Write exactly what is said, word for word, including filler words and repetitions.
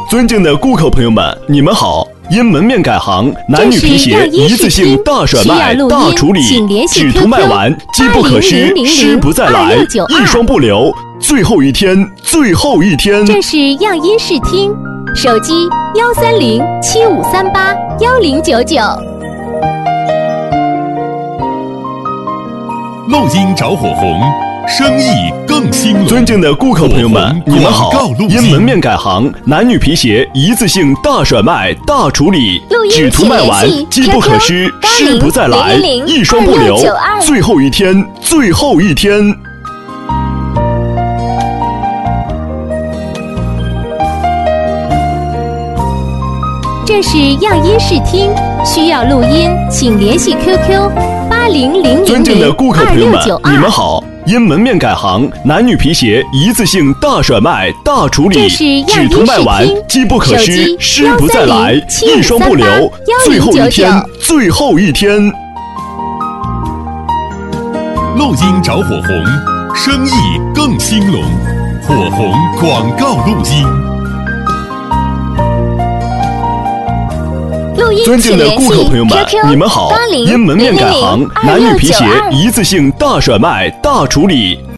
尊敬的顾客朋友们，你们好！因门面改行，男女皮鞋一次性大甩卖、大处理，只图卖完，机不可失，失不再来，一双不留。最后一天，最后一天。 这是样音视听，手机幺三零七五三八幺零九九。 录音找火红，生意更兴隆。 尊敬的顾客朋友们，你们好！因门面改行，男女皮鞋一次性大甩卖、大处理，只图卖完，机不可失，失不再来，一双不留。最后一天，最后一天。 这是样音视听，需要录音，请联系 Q Q 八零零零尊敬的顾客二朋友们， 六九二。 你们好！因门面改行，男女皮鞋一次性大甩卖、大处理，只图卖完，机不可失，失不再来，一双不留。最后一天，最后一天。 录音找火红，生意更兴隆。火红广告录音。 尊敬的顾客朋友们，你们好！因门面改行，男女皮鞋一次性大甩卖、大处理。